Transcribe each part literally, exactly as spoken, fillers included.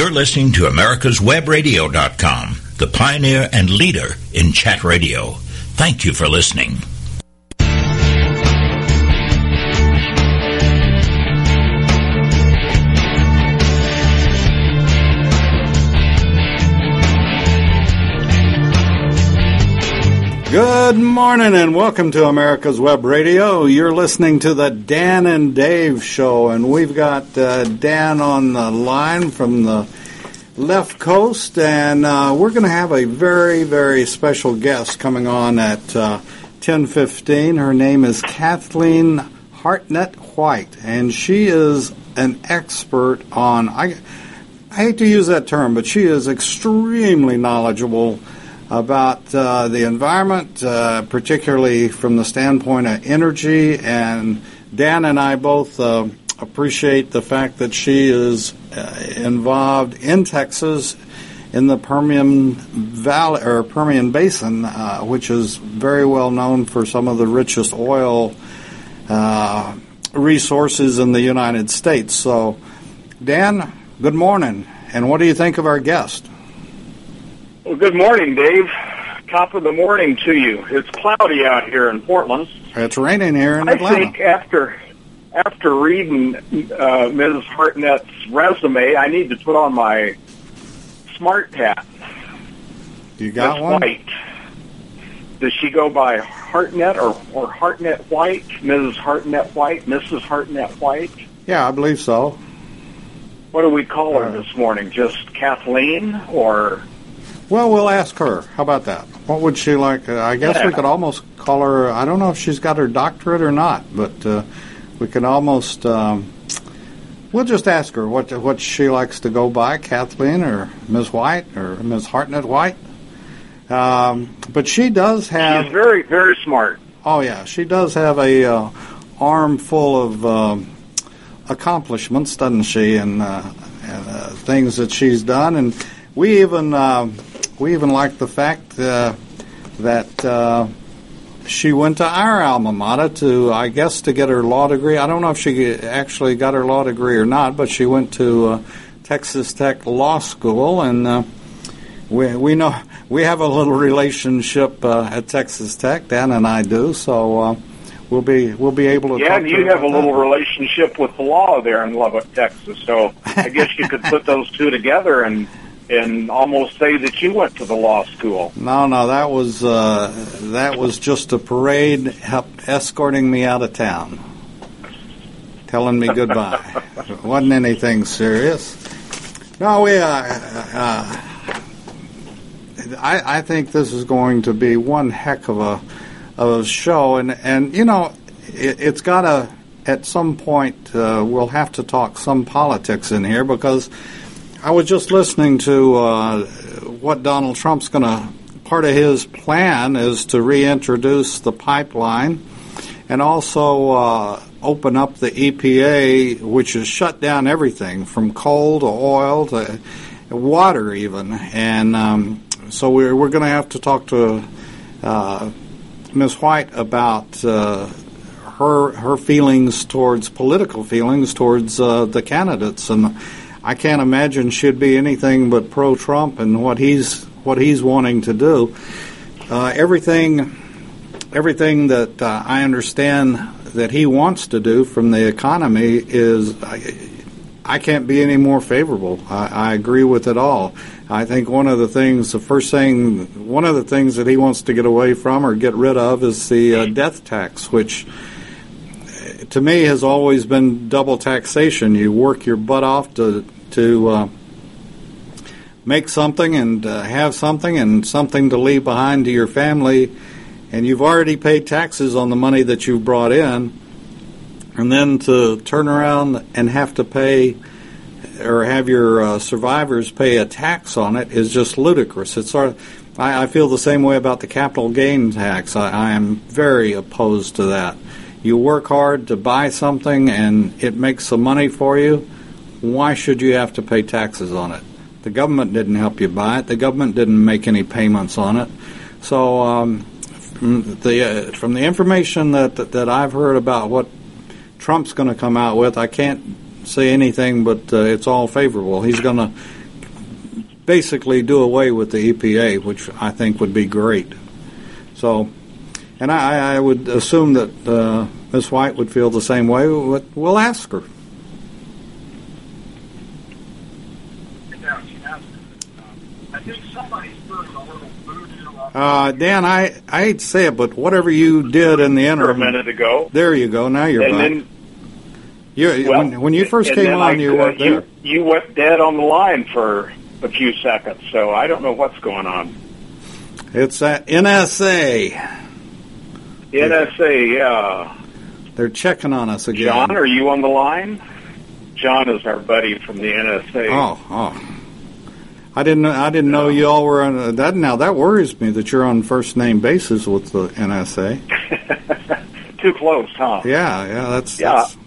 You're listening to Americas Web Radio dot com, the pioneer and leader in chat radio. Thank you for listening. Good morning and welcome to America's Web Radio. You're listening to the Dan and Dave Show, and we've got uh, Dan on the line from the left coast, and uh, we're going to have a very, very special guest coming on at uh, ten fifteen. Her name is Kathleen Hartnett White, and she is an expert on, I, I hate to use that term, but she is extremely knowledgeable about uh, the environment, uh, particularly from the standpoint of energy. And Dan and I both uh, appreciate the fact that she is uh, involved in Texas in the Permian Valley or Permian Basin, uh, which is very well known for some of the richest oil uh, resources in the United States. So, Dan, good morning. And what do you think of our guest? Well, good morning, Dave. Top of the morning to you. It's cloudy out here in Portland. It's raining here in I Atlanta. I think after after reading uh, Missus Hartnett's resume, I need to put on my smart hat. You got Miss one? White. Does she go by Hartnett or, or Hartnett White? Missus Hartnett White? Missus Hartnett White? Yeah, I believe so. What do we call her Uh, this morning? Just Kathleen or... Well, we'll ask her. How about that? What would she like? Uh, I guess Yeah. we could almost call her, I don't know if she's got her doctorate or not, but uh, we could almost, um, we'll just ask her what what she likes to go by, Kathleen or Miz White or Miz Hartnett White. Um, but she does have... She's very, very smart. Oh, yeah. She does have a uh, arm full of um, accomplishments, doesn't she, and, uh, and uh, things that she's done. And we even... Uh, We even like the fact uh, that uh, she went to our alma mater to, I guess, to get her law degree. I don't know if she actually got her law degree or not, but she went to uh, Texas Tech Law School, and uh, we we know we have a little relationship uh, at Texas Tech. Dan and I do, so uh, we'll be we'll be able to. Yeah, talk and to you her have a about little that. relationship with the law there in Lubbock, Texas. So I guess you could put those two together and. and almost say that you went to the law school. No, no, that was uh, that was just a parade help, escorting me out of town, telling me goodbye. It wasn't anything serious. No, we. Uh, uh, I, I think this is going to be one heck of a of a show, and and you know, it, it's got to at some point uh, we'll have to talk some politics in here because. I was just listening to uh, what Donald Trump's going to, part of his plan is to reintroduce the pipeline and also uh, open up the E P A, which has shut down everything from coal to oil to water even. And um, so we're, we're going to have to talk to uh, Miz White about uh, her, her feelings towards, political feelings towards uh, the candidates. And I can't imagine she'd be anything but pro-Trump and what he's what he's wanting to do. Uh, everything, everything that uh, I understand that he wants to do from the economy is, I, I can't be any more favorable. I, I agree with it all. I think one of the things, the first thing, one of the things that he wants to get away from or get rid of is the uh, death tax, which. To me, has always been double taxation. You work your butt off to to uh, make something and uh, have something and something to leave behind to your family, and you've already paid taxes on the money that you've brought in, and then to turn around and have to pay or have your uh, survivors pay a tax on it is just ludicrous. It's sort of, I, I feel the same way about the capital gain tax. I, I am very opposed to that. You work hard to buy something and it makes some money for you. Why should you have to pay taxes on it? The government didn't help you buy it. The government didn't make any payments on it. So um, from, the, uh, from the information that, that, that I've heard about what Trump's going to come out with, I can't say anything but uh, it's all favorable. He's going to basically do away with the E P A, which I think would be great. So, and I, I would assume that uh, Miz White would feel the same way. We'll ask her. I think somebody's doing a little voodoo. Uh, Dan, I, I hate to say it, but whatever you did in the interim... a minute ago. There you go. Now you're and back. Then, you, well, when, when you first and came then on, I, you uh, weren't there. You, you went dead on the line for a few seconds, so I don't know what's going on. It's at N S A. N S A, yeah. They're checking on us again. John, are you on the line? John is our buddy from the N S A. Oh, oh. I didn't. I didn't know you all were on that. Now that worries me that you're on first name basis with the N S A. Too close, huh? Yeah, yeah. That's yeah. That's...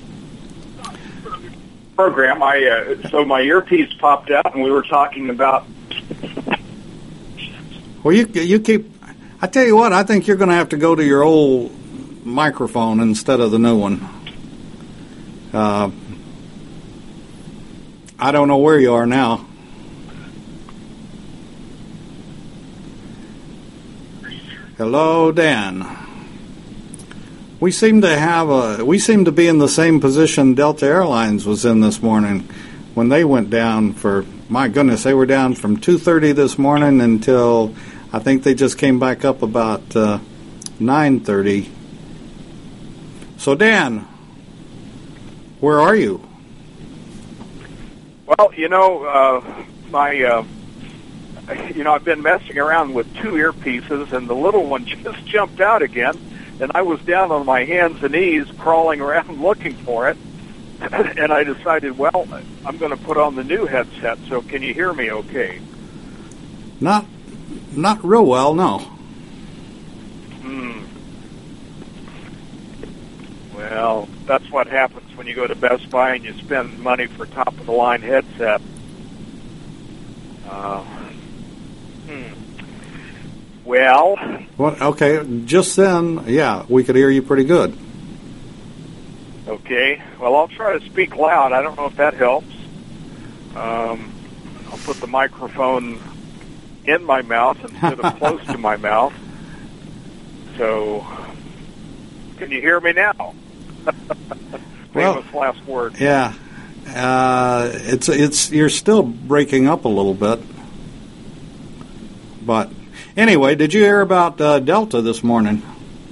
Program. I uh, so my earpiece popped out, and we were talking about. Well, you you keep. I tell you what. I think you're going to have to go to your old microphone instead of the new one. Uh, I don't know where you are now. Hello, Dan. We seem to have a. We seem to be in the same position Delta Airlines was in this morning when they went down for. My goodness, they were down from two thirty this morning until I think they just came back up about uh, nine thirty. So, Dan, where are you? Well, you know, uh, my. Uh, You know, I've been messing around with two earpieces, and the little one just jumped out again, and I was down on my hands and knees crawling around looking for it, and I decided, well, I'm going to put on the new headset, so can you hear me okay? Not not real well, no. Hmm. Well, that's what happens when you go to Best Buy and you spend money for top-of-the-line headset. Uh... Hmm. Well, What? Okay, just then, yeah, we could hear you pretty good. Okay. Well, I'll try to speak loud. I don't know if that helps. Um, I'll put the microphone in my mouth instead of close to my mouth. So, can you hear me now? Famous Well, last word. Yeah, uh, it's it's you're still breaking up a little bit. But anyway, did you hear about uh, Delta this morning?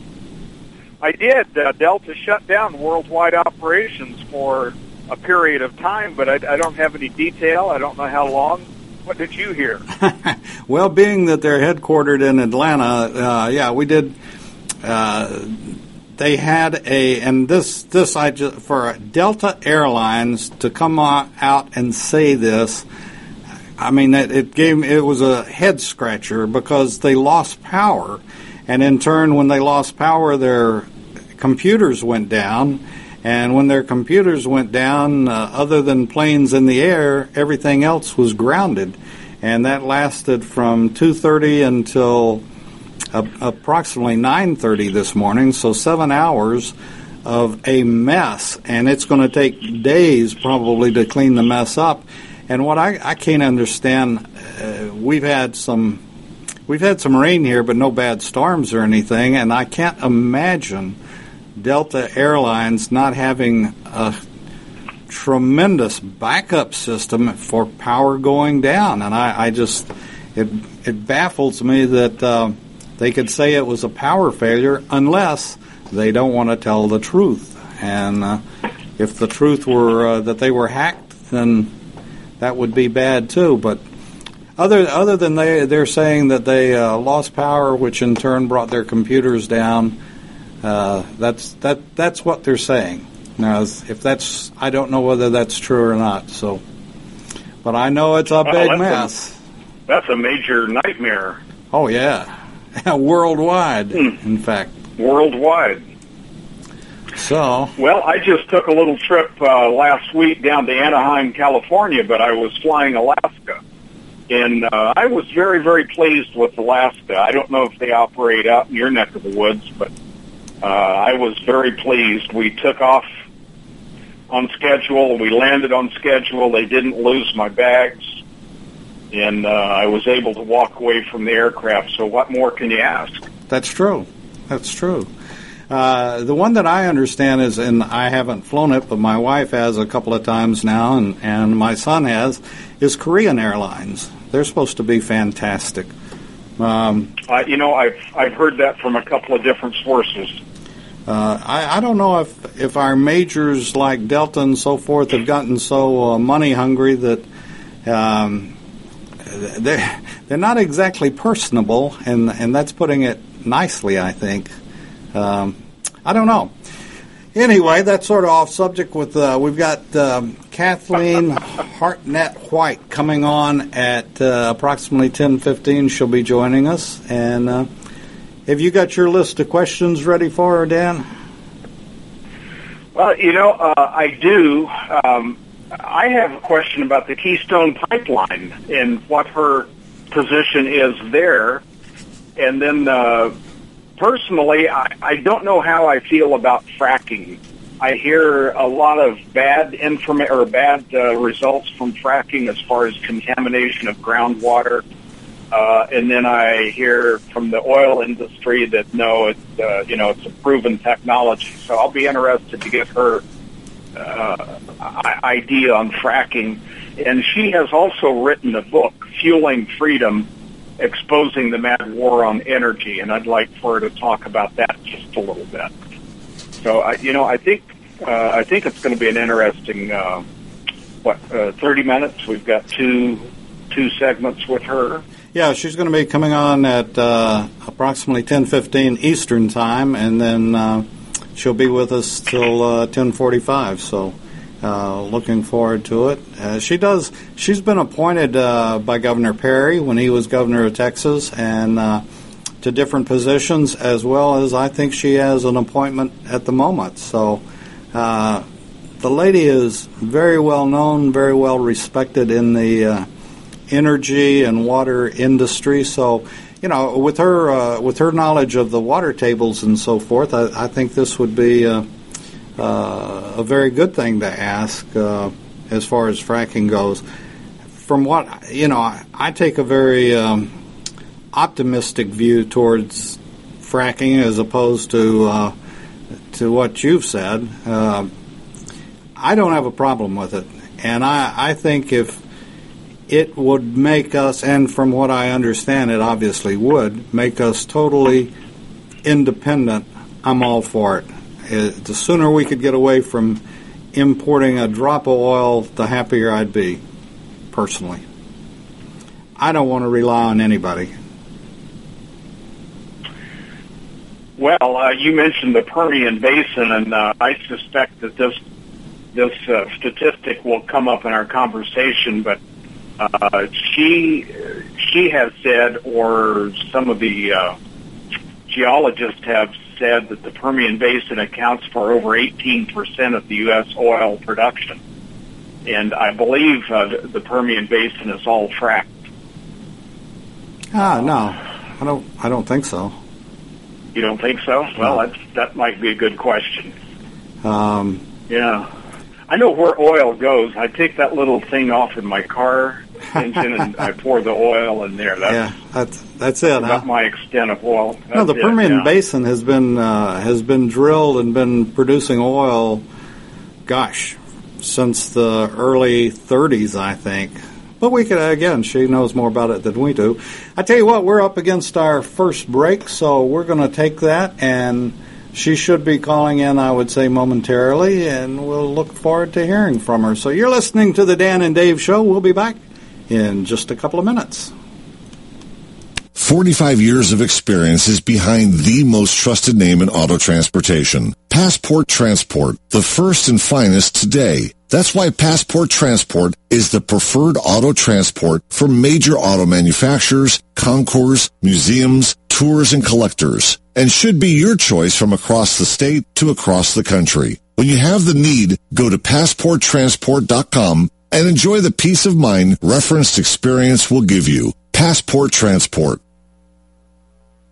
I did. Uh, Delta shut down worldwide operations for a period of time, but I, I don't have any detail. I don't know how long. What did you hear? Well, being that they're headquartered in Atlanta, uh, yeah, we did. Uh, they had a, and this this I just, for Delta Airlines to come out and say this. I mean, it, it gave it was a head scratcher because they lost power, and in turn, when they lost power, their computers went down, and when their computers went down, uh, other than planes in the air, everything else was grounded, and that lasted from two thirty until uh, approximately nine thirty this morning. So seven hours of a mess, and it's going to take days probably to clean the mess up. And what I, I can't understand, uh, we've had some we've had some rain here, but no bad storms or anything. And I can't imagine Delta Airlines not having a tremendous backup system for power going down. And I, I just it it baffles me that uh, they could say it was a power failure unless they don't want to tell the truth. And uh, if the truth were uh, that they were hacked, then that would be bad too. But other other than they they're saying that they uh, lost power, which in turn brought their computers down. Uh, that's that that's what they're saying. Now, if that's I don't know whether that's true or not. So, but I know it's a Well, big that's mess. A, that's a major nightmare. Oh yeah, worldwide. Hmm. In fact, worldwide. So, well, I just took a little trip uh, last week down to Anaheim, California, but I was flying Alaska. And uh, I was very, very pleased with Alaska. I don't know if they operate out in your neck of the woods, but uh, I was very pleased. We took off on schedule. We landed on schedule. They didn't lose my bags. and uh, I was able to walk away from the aircraft. So what more can you ask? That's true. That's true. Uh, the one that I understand is, and I haven't flown it, but my wife has a couple of times now, and, and my son has, is Korean Airlines. They're supposed to be fantastic. Um, uh, you know, I've I've heard that from a couple of different sources. Uh, I, I don't know if, if our majors like Delta and so forth have gotten so uh, money hungry that um, they're, they're not exactly personable, and, and that's putting it nicely, I think. Um, I don't know. Anyway, that's sort of off subject. With uh, we've got um, Kathleen Hartnett White coming on at uh, approximately ten fifteen. She'll be joining us. And uh, have you got your list of questions ready for her, Dan? Well, you know, uh, I do. Um, I have a question about the Keystone Pipeline and what her position is there. And then, uh, personally, I, I don't know how I feel about fracking. I hear a lot of bad informa- or bad uh, results from fracking as far as contamination of groundwater. Uh, and then I hear from the oil industry that no, it's uh, you know it's a proven technology. So I'll be interested to get her uh, idea on fracking. And she has also written a book, Fueling Freedom, Exposing the Mad War on Energy, and I'd like for her to talk about that just a little bit. So I, you know, I think uh, I think it's going to be an interesting uh, what uh, thirty minutes. We've got two two segments with her. Yeah, she's going to be coming on at uh, approximately ten fifteen Eastern Time, and then uh, she'll be with us till uh, ten forty-five. So, uh, looking forward to it. Uh, she does. She's been appointed uh, by Governor Perry when he was governor of Texas, and uh, to different positions, as well as I think she has an appointment at the moment. So, uh, the lady is very well known, very well respected in the Uh, energy and water industry. So, you know, with her uh, with her knowledge of the water tables and so forth, I, I think this would be uh, uh, a very good thing to ask uh, as far as fracking goes. From what, you know, I, I take a very um, optimistic view towards fracking as opposed to uh, to what you've said. Uh, I don't have a problem with it, and I, I think if it would make us, and from what I understand, it obviously would, make us totally independent. I'm all for it. Uh, the sooner we could get away from importing a drop of oil, the happier I'd be, personally. I don't want to rely on anybody. Well, uh, you mentioned the Permian Basin, and uh, I suspect that this, this uh, statistic will come up in our conversation, but Uh, she she has said, or some of the uh, geologists have said, that the Permian Basin accounts for over eighteen percent of the U S oil production, and I believe uh, the Permian Basin is all fracked. Ah, no, I don't. I don't think so. You don't think so? Well, No. that's, that might be a good question. Um, yeah, I know where oil goes. I take that little thing off in my car engine and I pour the oil in there. That's, yeah, that's that's it. about Huh? my extent of oil. That's No, the it, Permian yeah. Basin has been uh, has been drilled and been producing oil, gosh, since the early thirties, I think. But we could, again, she knows more about it than we do. I tell you what, we're up against our first break, so we're going to take that, and she should be calling in, I would say, momentarily, and we'll look forward to hearing from her. So you're listening to the Dan and Dave Show. We'll be back in just a couple of minutes. forty-five years of experience is behind the most trusted name in auto transportation. Passport Transport, the first and finest today. That's why Passport Transport is the preferred auto transport for major auto manufacturers, concours, museums, tours, and collectors, and should be your choice from across the state to across the country. When you have the need, go to passport transport dot com and enjoy the peace of mind referenced experience will give you. Passport Transport.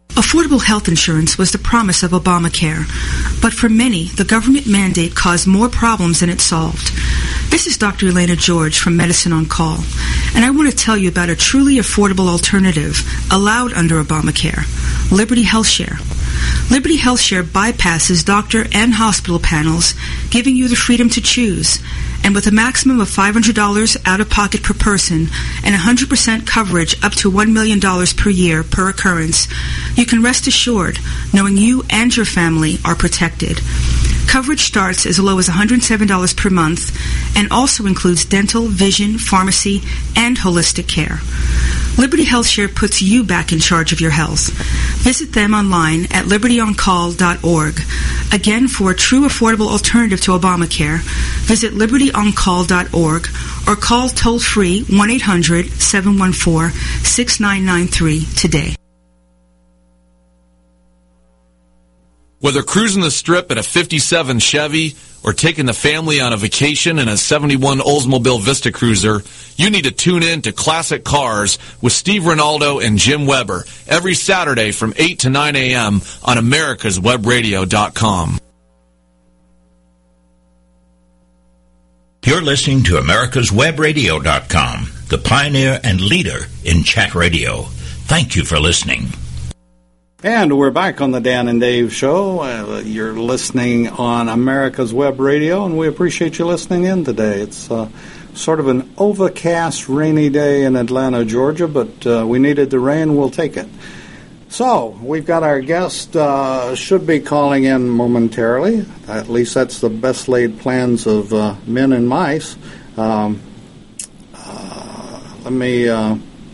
Affordable health insurance was the promise of Obamacare, but for many, the government mandate caused more problems than it solved. This is Doctor Elena George from Medicine on Call, and I want to tell you about a truly affordable alternative allowed under Obamacare, Liberty HealthShare. Liberty HealthShare bypasses doctor and hospital panels, giving you the freedom to choose. And with a maximum of five hundred dollars out-of-pocket per person and one hundred percent coverage up to one million dollars per year per occurrence, you can rest assured knowing you and your family are protected. Coverage starts as low as one hundred seven dollars per month and also includes dental, vision, pharmacy, and holistic care. Liberty HealthShare puts you back in charge of your health. Visit them online at liberty on call dot org. Again, for a true affordable alternative to Obamacare, visit liberty on call dot org or call toll-free one eight hundred seven one four six nine nine three today. Whether cruising the Strip in a fifty-seven Chevy or taking the family on a vacation in a seventy-one Oldsmobile Vista Cruiser, you need to tune in to Classic Cars with Steve Ronaldo and Jim Weber every Saturday from eight to nine a.m. on americas web radio dot com. You're listening to americas web radio dot com, the pioneer and leader in chat radio. Thank you for listening. And we're back on the Dan and Dave Show. Uh, you're listening on America's Web Radio, and we appreciate you listening in today. It's uh, sort of an overcast, rainy day in Atlanta, Georgia, but uh, we needed the rain. We'll take it. So we've got our guest uh, should be calling in momentarily. At least that's the best laid plans of uh, men and mice. Um, uh, let me... Uh,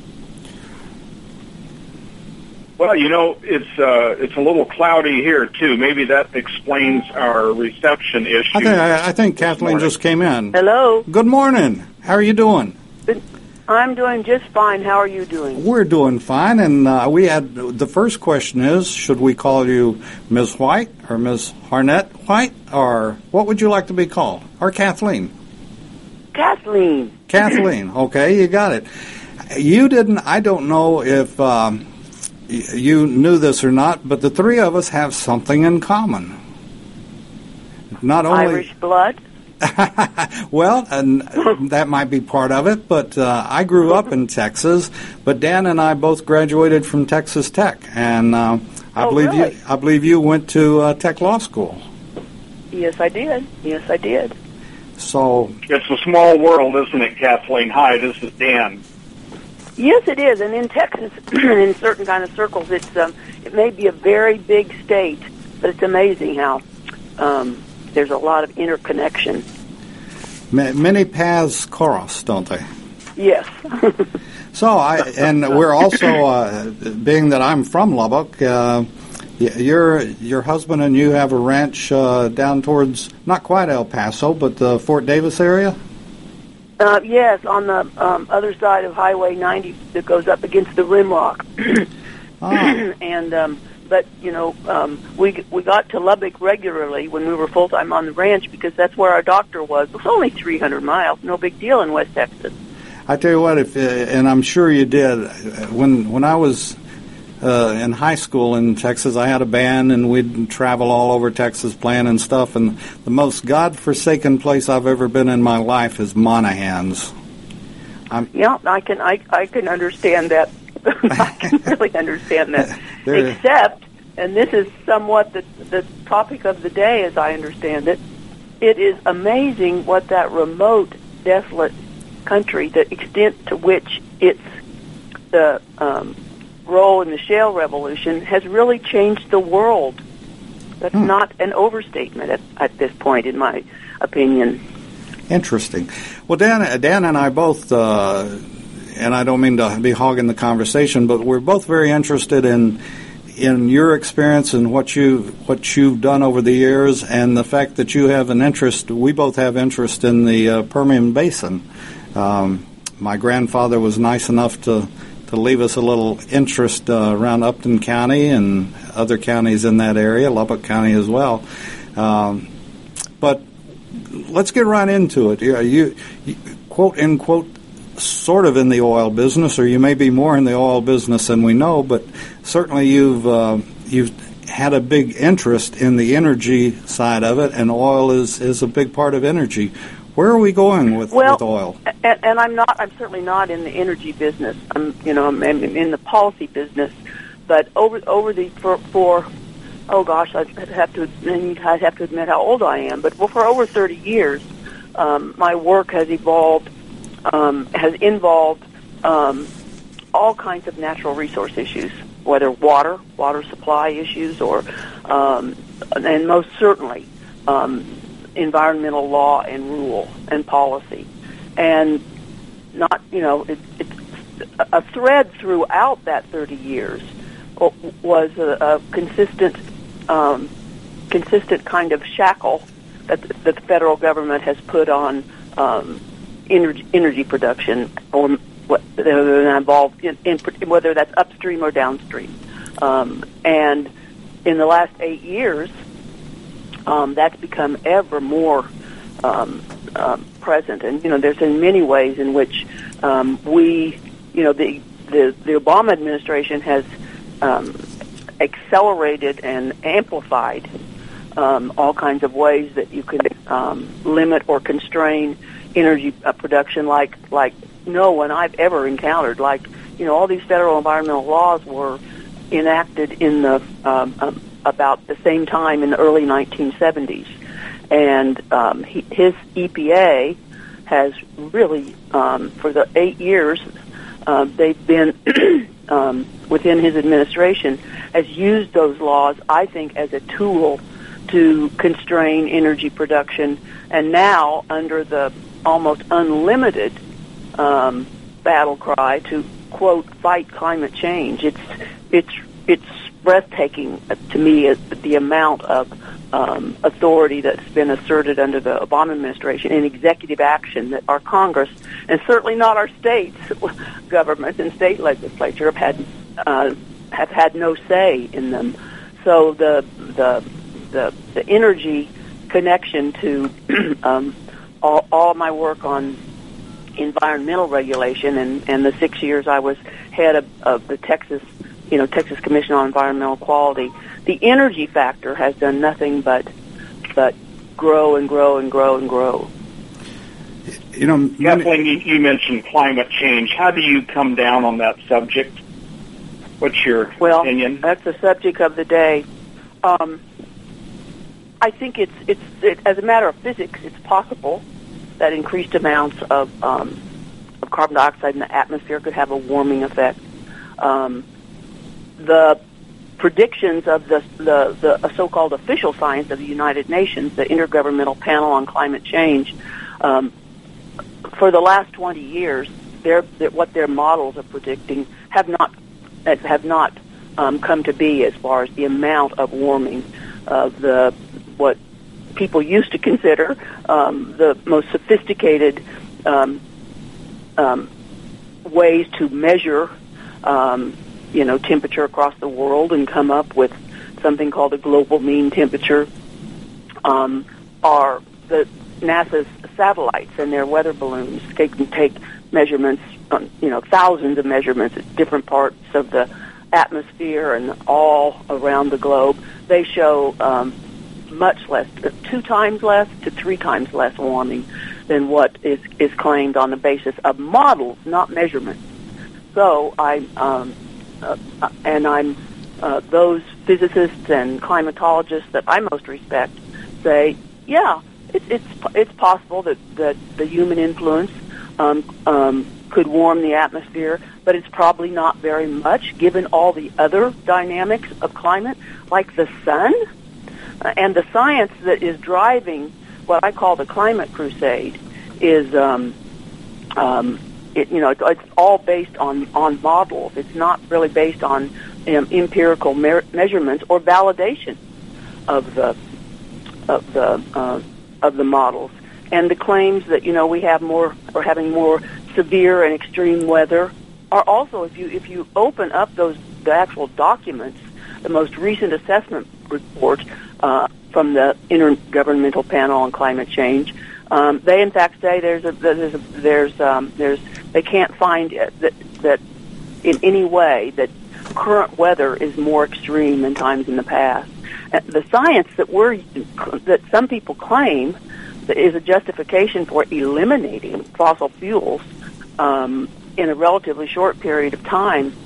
Well, you know, it's uh, it's a little cloudy here, too. Maybe that explains our reception issue. I think, I, I think Kathleen just came in. Hello. Good morning. How are you doing? I'm doing just fine. How are you doing? We're doing fine, and uh, we had the first question is, should we call you Miz White or Miz Harnett White, or what would you like to be called? Or Kathleen? Kathleen. Kathleen. Okay, you got it. You didn't, I don't know if... Um, you knew this or not, but the three of us have something in common. Not only Irish blood? Well, and that might be part of it, but uh, I grew up in Texas, but Dan and I both graduated from Texas Tech, and uh, I oh, believe really? you I believe you went to uh, Tech Law School. Yes, I did. Yes, I did. So it's a small world, isn't it, Kathleen? Hi, this is Dan. Yes, it is, and in Texas, in certain kind of circles, it's um, it may be a very big state, but it's amazing how um, there's a lot of interconnection. Many paths cross, don't they? Yes. So I and we're also uh, being that I'm from Lubbock. Uh, your your husband and you have a ranch uh, down towards not quite El Paso, but the Fort Davis area. Uh, yes, on the um, other side of Highway ninety that goes up against the Rimrock. Oh. And um, but you know, um, we we got to Lubbock regularly when we were full time on the ranch because that's where our doctor was. It was only three hundred miles, no big deal in West Texas. I tell you what, if uh, and I'm sure you did. When when I was uh, in high school in Texas, I had a band, and we'd travel all over Texas playing and stuff. And the most godforsaken place I've ever been in my life is Monahans. I'm, yeah, I can I I can understand that. I can really understand that. Except, and this is somewhat the the topic of the day, as I understand it. It is amazing what that remote, desolate country, the extent to which its the um, role in the shale revolution has really changed the world. That's hmm. not an overstatement at, at this point, in my opinion. Interesting. Well, Dan, Dan and I both, uh, and I don't mean to be hogging the conversation, but we're both very interested in in your experience and what you what you've done over the years, and the fact that you have an interest. We both have interest in the uh, Permian Basin. Um, my grandfather was nice enough to, to leave us a little interest uh, around Upton County and other counties in that area, Lubbock County as well. Um, but let's get right into it. You, you, you quote unquote sort of in the oil business, or you may be more in the oil business than we know, but certainly you've uh, you've had a big interest in the energy side of it, and oil is, is a big part of energy. Where are we going with, well, with oil? And, and I'm not. I'm certainly not in the energy business. I'm, you know, I'm in the policy business. But over over the for, for oh gosh, I'd have to I'd have to admit how old I am. But for over thirty years, um, my work has evolved, um, has involved um, all kinds of natural resource issues, whether water, water supply issues, or um, and most certainly. Um, environmental law and rule and policy. And not, you know, it, it's a thread throughout that thirty years was a, a consistent, um, consistent kind of shackle that the, that the federal government has put on um, energy, energy production, or what they're involved in, in, whether that's upstream or downstream. Um, and in the last eight years, Um, that's become ever more um, um, present, and you know, there's in many ways in which um, we, you know, the, the the Obama administration has um, accelerated and amplified um, all kinds of ways that you can um, limit or constrain energy uh, production, like like no one I've ever encountered. Like, you know, all these federal environmental laws were enacted in the um, um, about the same time in the early nineteen seventies. And um, he, his E P A has really, um, for the eight years uh, they've been um, within his administration, has used those laws, I think, as a tool to constrain energy production. And now, under the almost unlimited um, battle cry to, quote, fight climate change, it's it's it's breathtaking to me is the amount of um, authority that's been asserted under the Obama administration in executive action that our Congress, and certainly not our states, government and state legislature, have had uh, have had no say in them. So the the the, the energy connection to um, all, all my work on environmental regulation, and, and the six years I was head of, of the Texas. You know, Texas Commission on Environmental Quality, the energy factor has done nothing but but grow and grow and grow and grow. You know, Kathleen, you, you mentioned climate change. How do you come down on that subject? What's your well, opinion? Well, that's the subject of the day. Um, I think it's it's it, as a matter of physics, it's possible that increased amounts of um, of carbon dioxide in the atmosphere could have a warming effect. Um, The predictions of the, the, the so-called official science of the United Nations, the Intergovernmental Panel on Climate Change, um, for the last twenty years, they're, they're, what their models are predicting have not have not um, come to be as far as the amount of warming of the what people used to consider um, the most sophisticated um, um, ways to measure. Um, you know, temperature across the world and come up with something called a global mean temperature, um, are the NASA's satellites and their weather balloons. They can take measurements, um, you know, thousands of measurements at different parts of the atmosphere and all around the globe. They show um, much less, two times less to three times less warming than what is, is claimed on the basis of models, not measurements. So I... Um, Uh, and I'm uh, those physicists and climatologists that I most respect say, yeah, it, it's it's possible that, that the human influence um, um, could warm the atmosphere, but it's probably not very much given all the other dynamics of climate, like the sun, uh, and the science that is driving what I call the climate crusade is. Um, um, It, you know, it's, it's all based on, on models. It's not really based on um, empirical mer- measurements or validation of the of the uh, of the models. And the claims that, you know, we have more or having more severe and extreme weather are also, if you if you open up those the actual documents, the most recent assessment report uh, from the Intergovernmental Panel on Climate Change, um, they in fact say there's a there's a, there's um, there's they can't find it, that that in any way that current weather is more extreme than times in the past. The science that we're that some people claim that is a justification for eliminating fossil fuels um, in a relatively short period of time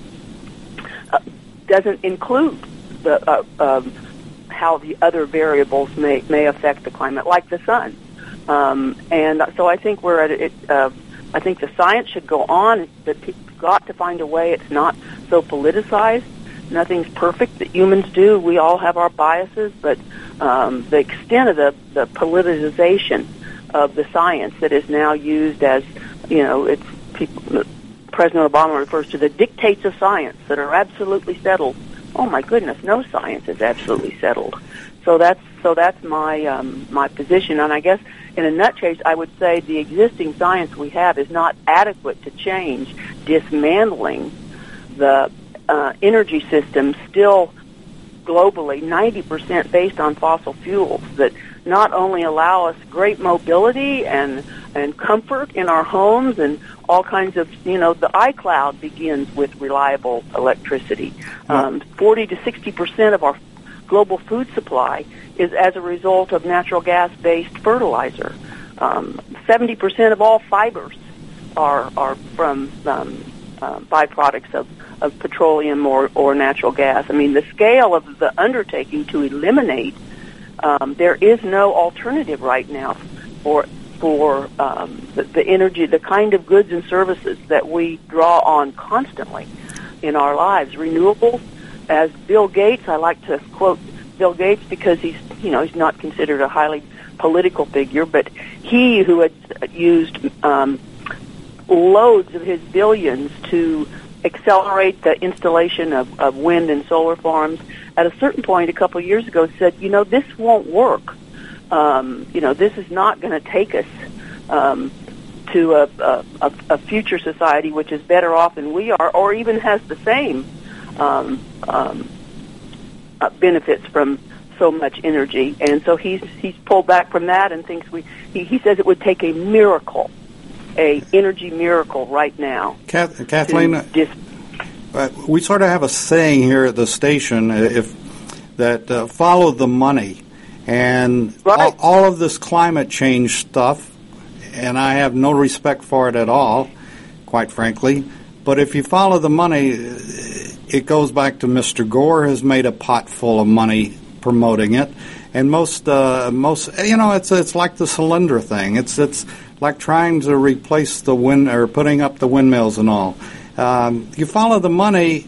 uh, doesn't include the uh, um, how the other variables may may affect the climate, like the sun. Um, and so I think we're at it. Uh, I think the science should go on. That people got to find a way. It's not so politicized. Nothing's perfect that humans do. We all have our biases, but um, the extent of the, the politicization of the science that is now used as, you know, it's people, President Obama refers to the dictates of science that are absolutely settled. Oh my goodness, no science is absolutely settled. So that's so that's my um, my position, and I guess in a nutshell, I would say the existing science we have is not adequate to change dismantling the Uh, energy systems still globally ninety percent based on fossil fuels that not only allow us great mobility and and comfort in our homes and all kinds of, you know, the iCloud begins with reliable electricity. Um, forty to sixty percent of our global food supply is as a result of natural gas-based fertilizer. Um, seventy percent of all fibers are, are from um, uh, byproducts of of petroleum or, or natural gas. I mean, the scale of the undertaking to eliminate, um, there is no alternative right now for for um, the, the energy, the kind of goods and services that we draw on constantly in our lives. Renewables, as Bill Gates, I like to quote Bill Gates because he's, you know, he's not considered a highly political figure, but he who had used um, loads of his billions to accelerate the installation of, of wind and solar farms, at a certain point a couple of years ago said, you know, this won't work. Um, you know, this is not going to take us um, to a, a, a future society which is better off than we are, or even has the same um, um, uh, benefits from so much energy. And so he's he's pulled back from that and thinks we. He, he says it would take a miracle. A energy miracle right now. Kath, Kathleen, dis- uh, we sort of have a saying here at the station, if that uh, follow the money, and right. all, all of this climate change stuff, and I have no respect for it at all, quite frankly. But if you follow the money, it goes back to Mister Gore has made a pot full of money promoting it, and most uh, most you know it's it's like the cylinder thing. It's it's like trying to replace the wind or putting up the windmills and all. Um, you follow the money,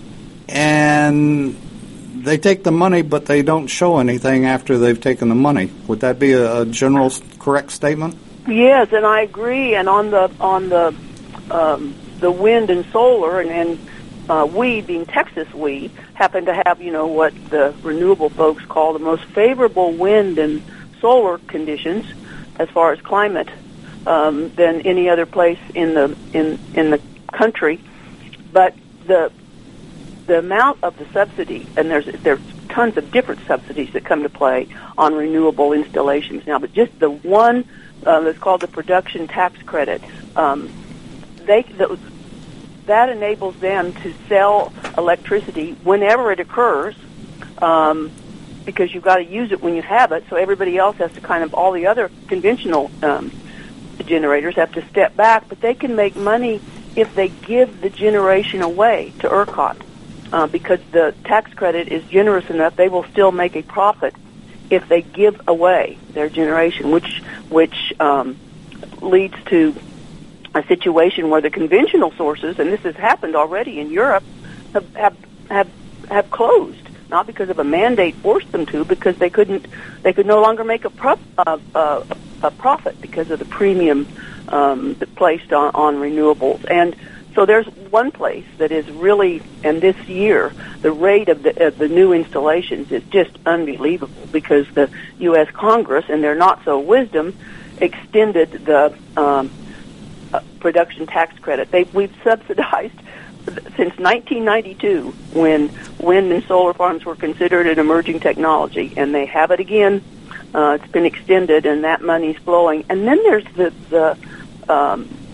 and they take the money, but they don't show anything after they've taken the money. Would that be a, a general correct statement? Yes, and I agree. And on the on the um, the wind and solar, and, and uh, we, being Texas, we happen to have, you know, what the renewable folks call the most favorable wind and solar conditions as far as climate. Um, than any other place in the in in the country, but the the amount of the subsidy, and there's there's tons of different subsidies that come to play on renewable installations now, but just the one uh, that's called the production tax credit, um, they the, that enables them to sell electricity whenever it occurs. Um, because you've got to use it when you have it, so everybody else has to kind of, all the other conventional um, generators have to step back, but they can make money if they give the generation away to ERCOT, uh, because the tax credit is generous enough, they will still make a profit if they give away their generation, which which um, leads to a situation where the conventional sources, and this has happened already in Europe, have have have, have closed. Not because of a mandate forced them to, because they couldn't, they could no longer make a, pro, uh, uh, a profit because of the premium um, that placed on, on renewables. And so there's one place that is really, and this year, the rate of the, of the new installations is just unbelievable because the U S Congress, and their not-so-wisdom, extended the um, uh, production tax credit. They, we've subsidized since nineteen ninety-two, when wind and solar farms were considered an emerging technology, and they have it again. Uh, it's been extended, and that money's flowing. And then there's the the um,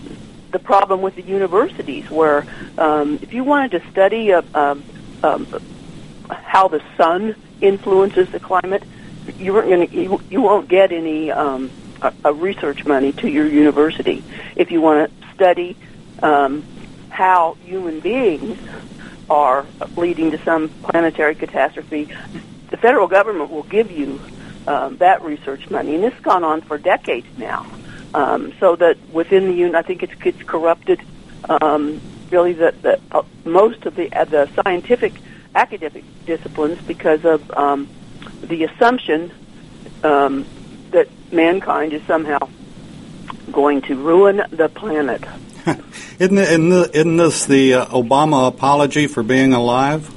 the problem with the universities, where um, if you wanted to study uh, um, um, how the sun influences the climate, you weren't going to, you, you won't get any um, a, a research money to your university. If you want to study um, how human beings are leading to some planetary catastrophe, the federal government will give you um, that research money, and this has gone on for decades now. Um, so that within the union, I think it's, it's corrupted. Um, really, the, the uh, most of the uh, the scientific academic disciplines because of um, the assumption um, that mankind is somehow going to ruin the planet. isn't, it, isn't, the, isn't this the uh, Obama apology for being alive?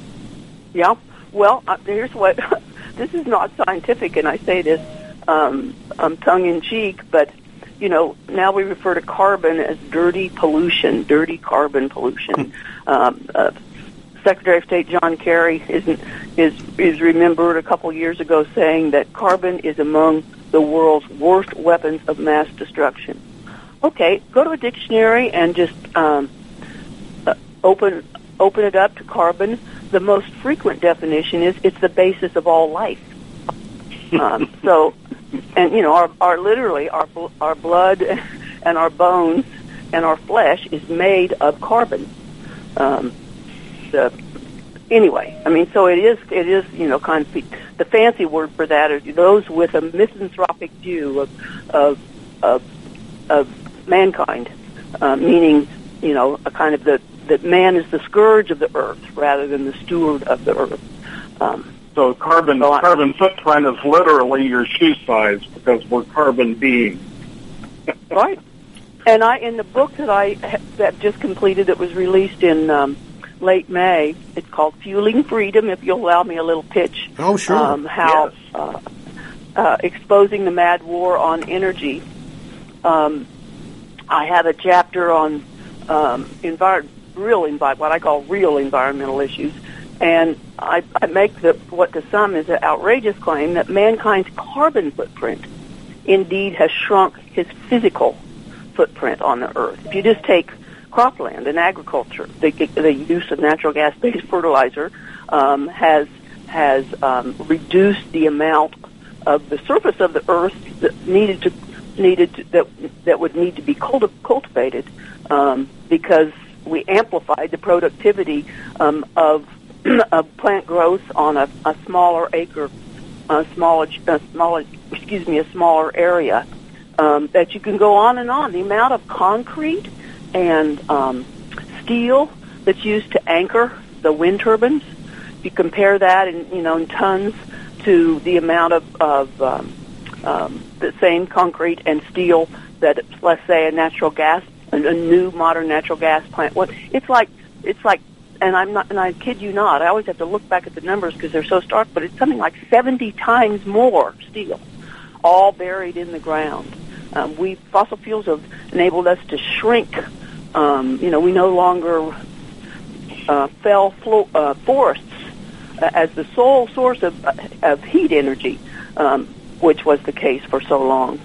Yeah. Well, uh, here's what. This is not scientific, and I say this um, um, tongue-in-cheek, but, you know, now we refer to carbon as dirty pollution, dirty carbon pollution. um, uh, Secretary of State John Kerry isn't, is is remembered a couple years ago saying that carbon is among the world's worst weapons of mass destruction. Okay, go to a dictionary and just um, uh, open open it up to carbon. The most frequent definition is it's the basis of all life. Um, so, and you know, our, our literally our our blood and our bones and our flesh is made of carbon. Um, the, anyway, I mean, so it is it is you know kind of the fancy word for that is those with a misanthropic view of of of, of mankind, uh, meaning you know a kind of the that man is the scourge of the earth rather than the steward of the earth. Um, so carbon so I, carbon footprint is literally your shoe size because we're carbon beings. Right. And I, in the book that I that just completed, that was released in um, late May, it's called Fueling Freedom. If you'll allow me a little pitch. Oh, sure. Um, how yes. uh, uh, exposing the mad war on energy. Um, I have a chapter on um, environment. Real envi- what I call real environmental issues, and I, I make the, what to some is an outrageous claim that mankind's carbon footprint indeed has shrunk his physical footprint on the earth. If you just take cropland and agriculture, the, the use of natural gas-based fertilizer um, has has um, reduced the amount of the surface of the earth that needed to needed to, that that would need to be culti- cultivated um, because we amplified the productivity um, of, of plant growth on a, a smaller acre, a smaller, a smaller, excuse me, a smaller area. Um, that you can go on and on. The amount of concrete and um, steel that's used to anchor the wind turbines, if you compare that in you know in tons to the amount of, of um, um, the same concrete and steel that, let's say, a natural gas. A new modern natural gas plant. What it's like, it's like, and I'm not, and I kid you not. I always have to look back at the numbers because they're so stark. But it's something like seventy times more steel, all buried in the ground. Um, we fossil fuels have enabled us to shrink. Um, you know, we no longer uh, fell flo- uh, forests uh, as the sole source of of heat energy, um, which was the case for so long.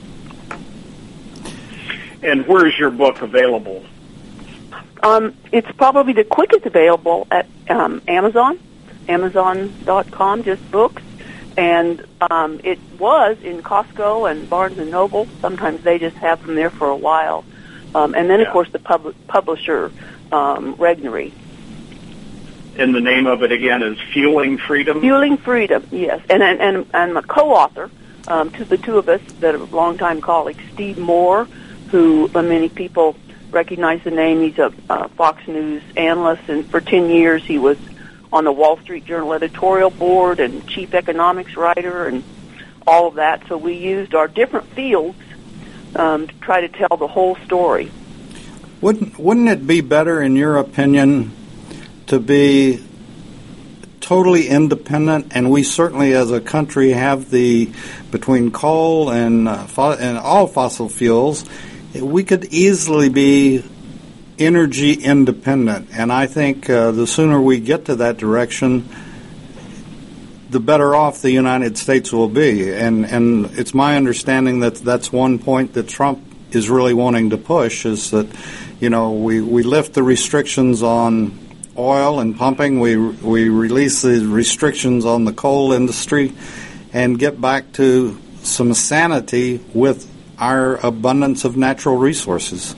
And where is your book available? Um, it's probably the quickest available at um, Amazon, Amazon dot com, just books. And um, it was in Costco and Barnes and Noble. Sometimes they just have them there for a while. Um, and then, yeah. of course, the pub- publisher, um, Regnery. And the name of it, again, is Fueling Freedom? Fueling Freedom, yes. And and, and I'm a co-author um, to the two of us that are longtime colleagues, Steve Moore, who many people recognize the name. He's a uh, Fox News analyst, and for ten years he was on the Wall Street Journal editorial board and chief economics writer and all of that. So we used our different fields um, to try to tell the whole story. Wouldn't wouldn't it be better, in your opinion, to be totally independent? And we certainly, as a country, have the between coal and uh, fo- and all fossil fuels. We could easily be energy independent, and I think uh, the sooner we get to that direction, the better off the United States will be. And and it's my understanding that that's one point that Trump is really wanting to push is that, you know, we, we lift the restrictions on oil and pumping, we we release the restrictions on the coal industry, and get back to some sanity with our abundance of natural resources.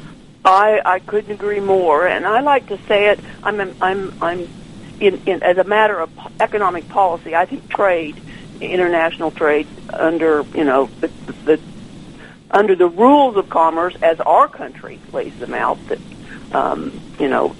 I, I couldn't agree more, and I like to say it. I'm I'm I'm in, in as a matter of economic policy. I think trade, international trade, under you know the, the under the rules of commerce as our country lays them out, that um, you know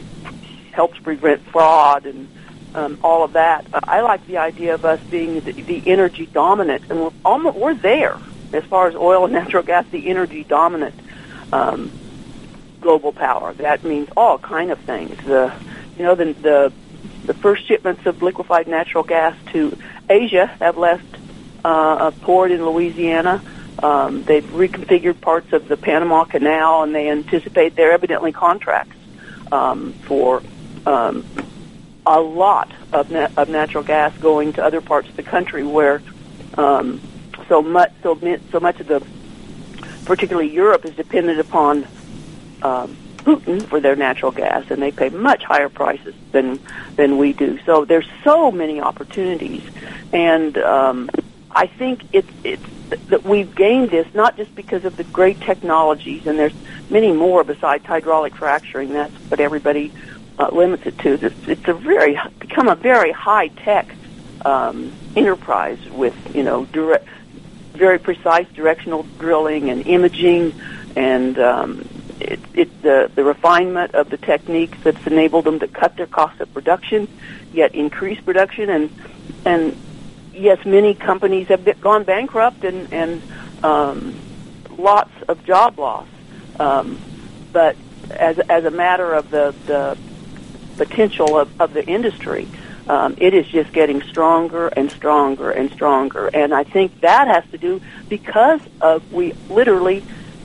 helps prevent fraud and um, all of that. I like the idea of us being the, the energy dominant, and we're almost, we're there as far as oil and natural gas, the energy dominant um, global power. That means all kind of things. The you know the the, the first shipments of liquefied natural gas to Asia have left uh, a port in Louisiana. Um, they've reconfigured parts of the Panama Canal, and they anticipate they're evidently contracts um, for um, a lot of, na- of natural gas going to other parts of the country where um, so much so, so much of the, particularly Europe, is dependent upon um, Putin for their natural gas, and they pay much higher prices than than we do. So there's so many opportunities, and um, I think it's it's that we've gained this not just because of the great technologies, and there's many more besides hydraulic fracturing. That's what everybody uh, limits it to. It's, it's a very become a very high tech um, enterprise with you know direct, very precise directional drilling and imaging, and um, it, it the the refinement of the techniques that's enabled them to cut their cost of production, yet increase production, and and yes, many companies have been, gone bankrupt and, and um, lots of job loss. Um, but as as a matter of the, the potential of, of the industry, um, it is just getting stronger and stronger and stronger. And I think that has to do because of we literally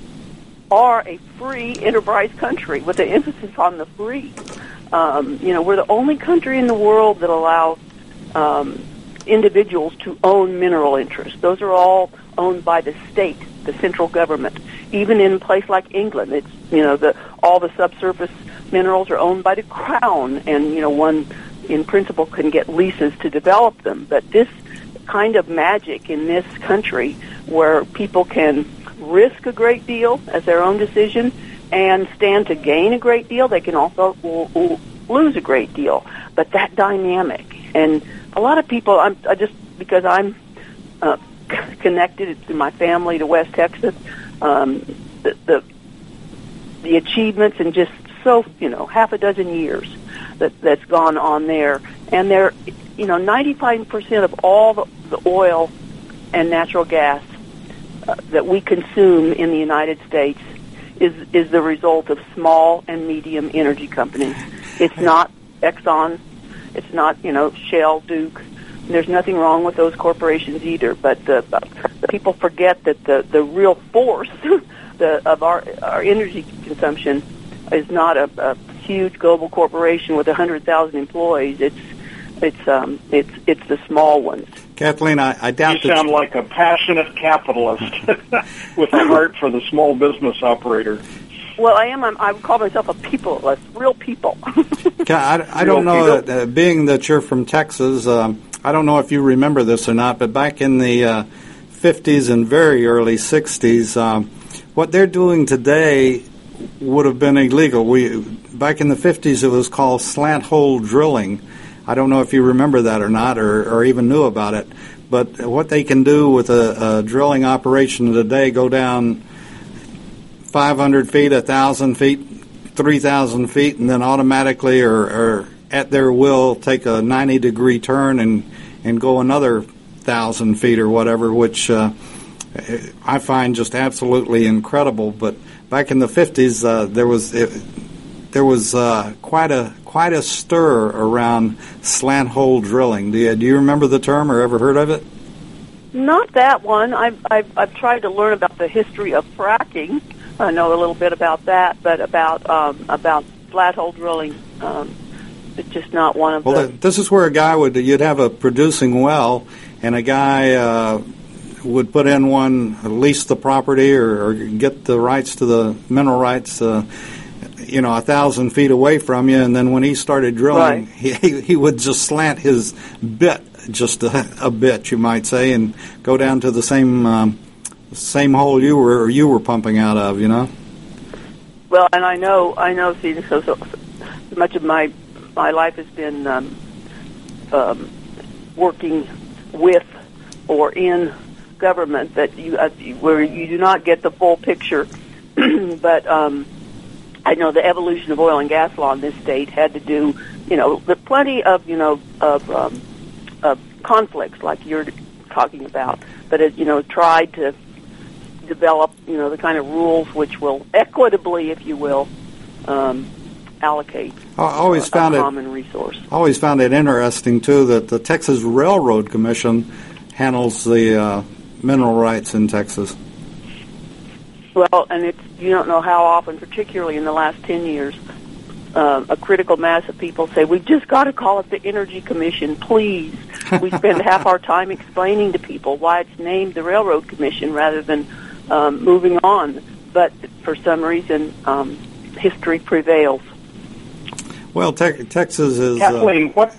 are a free enterprise country with the emphasis on the free. Um, you know, we're the only country in the world that allows um, individuals to own mineral interests. Those are all owned by the state, the central government. Even in a place like England, it's you know the all the subsurface minerals are owned by the crown, and you know one in principle can get leases to develop them. But this kind of magic in this country, where people can risk a great deal as their own decision and stand to gain a great deal, they can also l- l- lose a great deal. But that dynamic, and a lot of people, I'm I just because I'm uh, connected to my family to West Texas, um, the, the the achievements in just so you know half a dozen years that that's gone on there, and they're you know ninety-five percent of all the, the oil and natural gas uh, that we consume in the United States is is the result of small and medium energy companies. It's not Exxon. It's not, you know, Shell, Duke. There's nothing wrong with those corporations either. But the, the people forget that the, the real force the, of our our energy consumption is not a, a huge global corporation with a hundred thousand employees. It's it's um it's it's the small ones. Kathleen, I, I doubt you that sound you... like a passionate capitalist with a heart for the small business operator. Well, I am. I'm, I would call myself a peopleist, real people. I, I don't know, uh, being that you're from Texas, um, I don't know if you remember this or not, but back in the uh, fifties and very early sixties, um, what they're doing today would have been illegal. We back in the fifties, it was called slant hole drilling. I don't know if you remember that or not, or, or even knew about it. But what they can do with a, a drilling operation today, go down five hundred feet, one thousand feet, three thousand feet, and then automatically or, or at their will take a ninety degree turn and, and go another one thousand feet or whatever, which uh, I find just absolutely incredible. But back in the fifties, uh, there was it, there was uh, quite a quite a stir around slant hole drilling. Do you, do you remember the term or ever heard of it? Not that one. I've, I've, I've tried to learn about the history of fracking. I know a little bit about that, but about um, about flat hole drilling, um, it's just not one of well, the... Well, this is where a guy would, you'd have a producing well, and a guy uh, would put in one, lease the property or, or get the rights to the mineral rights, uh, you know, a thousand feet away from you, and then when he started drilling, right. he he would just slant his bit just a, a bit, you might say, and go down to the same um, same hole you were or you were pumping out of, you know. Well, and I know, I know. See, so, so much of my my life has been um, um, working with or in government that you uh, where you do not get the full picture. But um, I know the evolution of oil and gas law in this state had to do, you know, with plenty of you know of, um, of conflicts like you're talking about, but it you know tried to develop, you know, the kind of rules which will equitably, if you will, um, allocate I always uh, found a it, common resource. I always found it interesting, too, that the Texas Railroad Commission handles the uh, mineral rights in Texas. Well, and it's you don't know how often, particularly in the last ten years, uh, a critical mass of people say, we've just got to call it the Energy Commission, please. We spend half our time explaining to people why it's named the Railroad Commission rather than Um, moving on, but for some reason, um, history prevails. Well, te- Texas is... Kathleen, uh, what...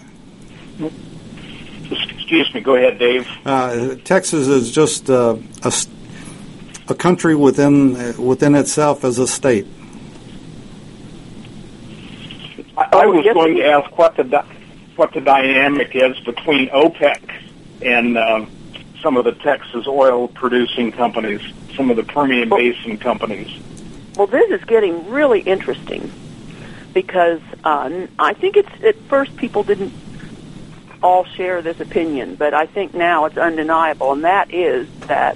Excuse me, go ahead, Dave. Uh, Texas is just uh, a, a country within uh, within itself as a state. I, I was going to ask what the, di- what the dynamic is between OPEC and uh, some of the Texas oil-producing companies, some of the Permian Basin companies. Well, this is getting really interesting because uh, I think it's at first people didn't all share this opinion, but I think now it's undeniable, and that is that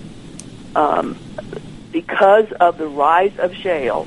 um, because of the rise of shale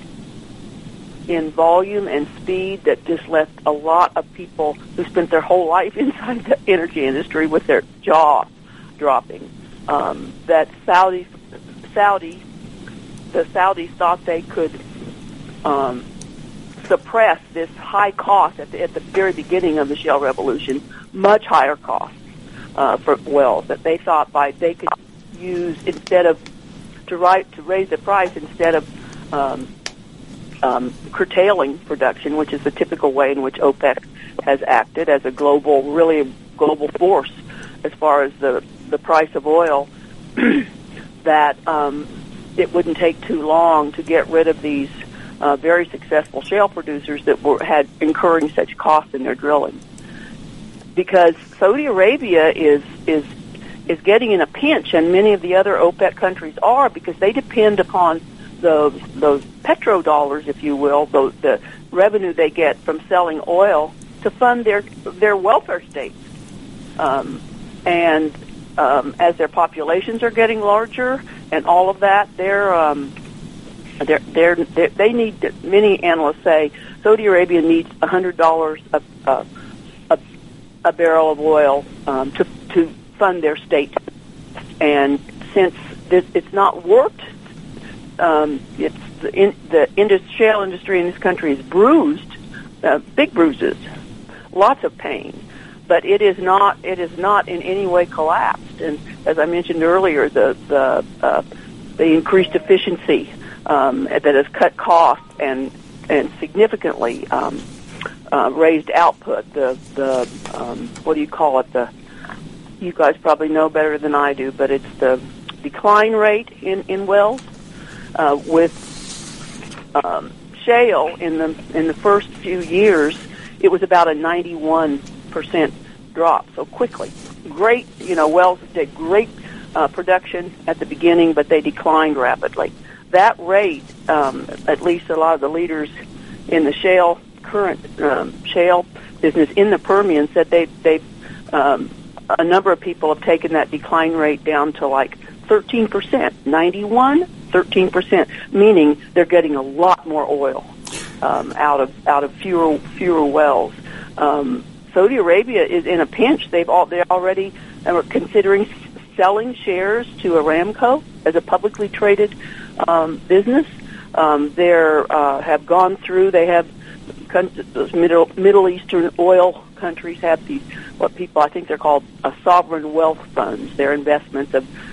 in volume and speed that just left a lot of people who spent their whole life inside the energy industry with their jaw dropping, um, that Saudi, Saudi, the Saudis thought they could um, suppress this high cost at the, at the very beginning of the shale revolution, much higher cost uh, for wells that they thought by they could use instead of to right to raise the price instead of um, um, curtailing production, which is the typical way in which OPEC has acted as a global, really a global force as far as the the price of oil, that um, it wouldn't take too long to get rid of these uh, very successful shale producers that were had incurring such costs in their drilling. Because Saudi Arabia is is is getting in a pinch, and many of the other OPEC countries are, because they depend upon those those petrodollars, if you will, the, the revenue they get from selling oil to fund their their welfare states. Um, and Um, as their populations are getting larger and all of that, they're, um, they're, they're, they're, they need, many analysts say, Saudi Arabia needs one hundred dollars a, a, a, a barrel of oil um, to, to fund their state. And since this, it's not worked, um, it's the, in, the indus, shale industry in this country is bruised, uh, big bruises, lots of pain. But it is not. It is not in any way collapsed. And as I mentioned earlier, the the uh, the increased efficiency um, that has cut costs and and significantly um, uh, raised output. The the um, what do you call it? The you guys probably know better than I do, but it's the decline rate in in wells uh, with um, shale in the in the first few years. It was about a ninety-one percent drop so quickly. Great, you know, wells did great uh, production at the beginning, but they declined rapidly. That rate, um, at least a lot of the leaders in the shale, current um, shale business in the Permian said they they um, a number of people have taken that decline rate down to like thirteen percent, ninety-one, thirteen percent, meaning they're getting a lot more oil um, out of out of fewer fewer wells. Um, Saudi Arabia is in a pinch. They've all they already are considering selling shares to Aramco as a publicly traded um, business. Um, they uh, have gone through. They have those Middle Middle Eastern oil countries have these what people I think they're called uh, sovereign wealth funds. They're investments of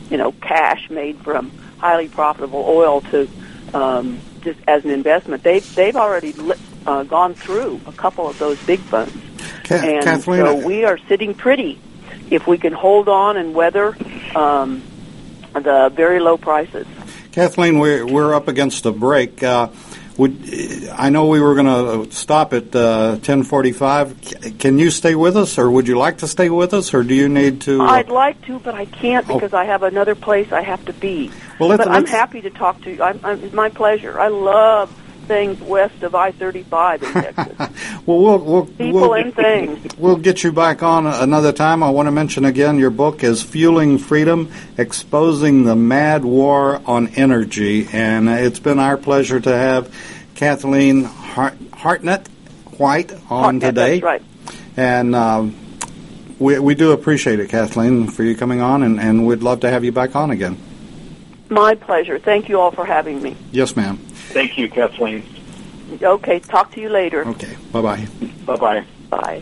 you know, cash made from highly profitable oil to um, just as an investment. They've they've already uh, gone through a couple of those big funds, Ka- and Kathleen, so we are sitting pretty if we can hold on and weather um, the very low prices. Kathleen, we're we're up against a break. Uh, would I know we were going to stop at uh, ten forty-five? Can you stay with us, or would you like to stay with us, or do you need to? Uh... I'd like to, but I can't because oh. I have another place I have to be. Well, let's, but let's... I'm happy to talk to you. I'm, I'm, it's my pleasure. I love things west of I thirty-five in Texas. well, we'll, we'll people we'll, and things. We'll get you back on another time. I want to mention again your book is Fueling Freedom, Exposing the Mad War on Energy, and it's been our pleasure to have Kathleen Hart- Hartnett White on Hartnett, today. That's right. And um, we we do appreciate it, Kathleen, for you coming on, and, and we'd love to have you back on again. My pleasure. Thank you all for having me. Yes, ma'am. Thank you, Kathleen. Okay, talk to you later. Okay, bye-bye. Bye-bye. Bye.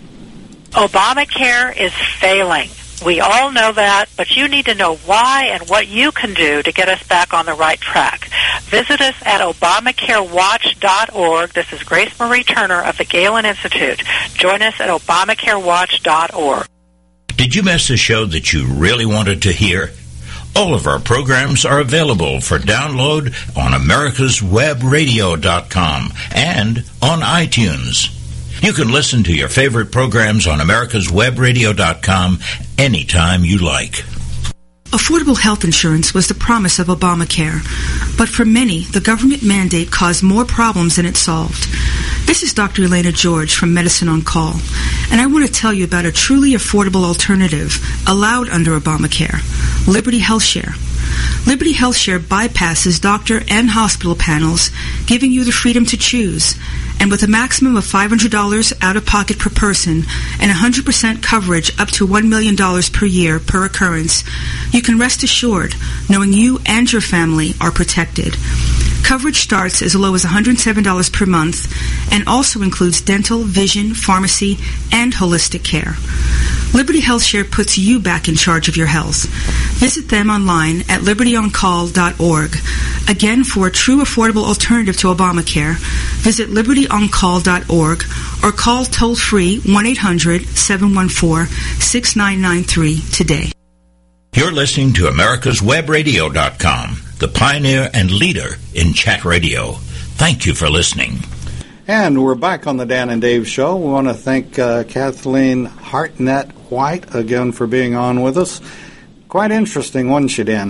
Obamacare is failing. We all know that, but you need to know why and what you can do to get us back on the right track. Visit us at Obamacare Watch dot org. This is Grace Marie Turner of the Galen Institute. Join us at Obamacare Watch dot org. Did you miss a show that you really wanted to hear? All of our programs are available for download on Americas Web Radio dot com and on iTunes. You can listen to your favorite programs on Americas Web Radio dot com anytime you like. Affordable health insurance was the promise of Obamacare, but for many, the government mandate caused more problems than it solved. This is Doctor Elena George from Medicine on Call, and I want to tell you about a truly affordable alternative allowed under Obamacare, Liberty HealthShare. Liberty HealthShare bypasses doctor and hospital panels, giving you the freedom to choose. And with a maximum of five hundred dollars out-of-pocket per person and one hundred percent coverage up to one million dollars per year per occurrence, you can rest assured knowing you and your family are protected. Coverage starts as low as one hundred seven dollars per month and also includes dental, vision, pharmacy, and holistic care. Liberty HealthShare puts you back in charge of your health. Visit them online at liberty on call dot org. Again, for a true affordable alternative to Obamacare, visit liberty on call dot org or call toll-free one eight hundred seven one four six nine nine three today. You're listening to Americas Web Radio dot com, the pioneer and leader in chat radio. Thank you for listening. And we're back on the Dan and Dave Show. We want to thank uh, Kathleen Hartnett White again for being on with us. Quite interesting, wasn't she, Dan?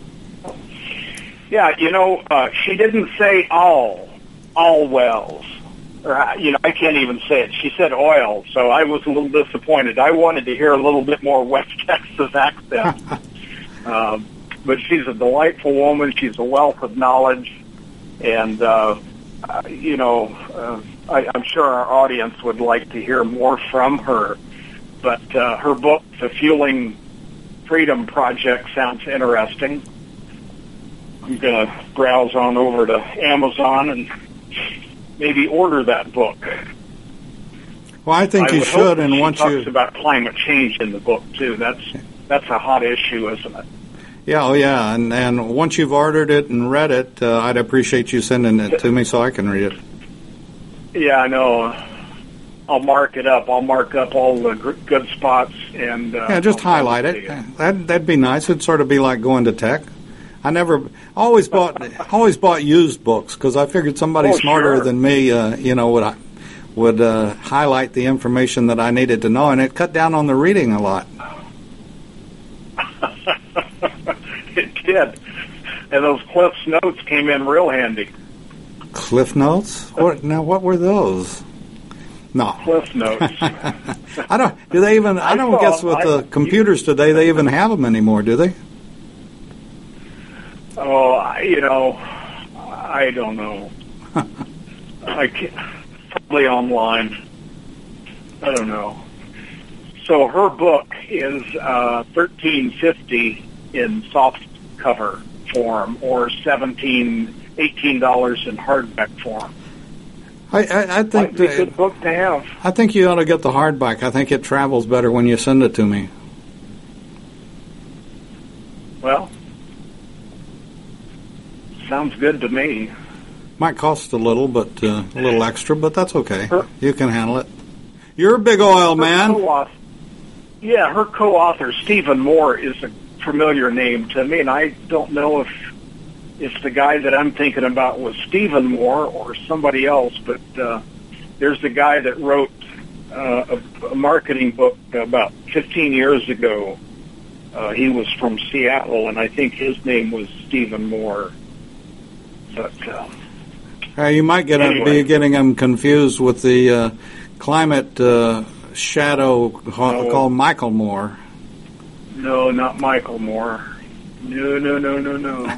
Yeah, you know, uh, she didn't say all, all wells. Or, you know, I can't even say it. She said oil, so I was a little disappointed. I wanted to hear a little bit more West Texas accent. um, but she's a delightful woman. She's a wealth of knowledge. And, uh, uh, you know, uh, I, I'm sure our audience would like to hear more from her. But uh, her book, The Fueling Freedom Project, sounds interesting. I'm going to browse on over to Amazon and maybe order that book. Well, I think I you should. And she once talks you about climate change in the book too. That's that's a hot issue, isn't it? Yeah, oh yeah. And and once you've ordered it and read it, uh, I'd appreciate you sending it to me so I can read it. Yeah, I know. I'll mark it up. I'll mark up all the gr- good spots and uh, yeah, just I'll highlight it. That that'd be nice. It'd sort of be like going to tech. I never always bought always bought used books because I figured somebody oh, smarter sure. than me, uh, you know, would would uh, highlight the information that I needed to know, and it cut down on the reading a lot. It did, and those Cliff's Notes came in real handy. Cliff Notes? What, now, what were those? No. Cliff Notes. I don't. Do they even? I, I don't saw, guess with I, the computers you, today they even have them anymore. Do they? Oh, I, you know, I don't know. I can't, probably online. I don't know. So her book is uh, thirteen fifty in soft cover form, or seventeen, eighteen dollars in hardback form. I, I, I think Might be a good book to have. I think you ought to get the hardback. I think it travels better when you send it to me. Well, sounds good to me. Might cost a little, but uh, a little extra, but that's okay. Her, you can handle it. You're a big oil man. Co-author, yeah, her co-author, Stephen Moore, is a familiar name to me, and I don't know if if the guy that I'm thinking about was Stephen Moore or somebody else, but uh, there's the guy that wrote uh, a, a marketing book about fifteen years ago. Uh, he was from Seattle, and I think his name was Stephen Moore. But uh, uh, you might get anyway. be getting them confused with the uh, climate uh, shadow called, no. called Michael Moore. No, not Michael Moore. No, no, no, no, no.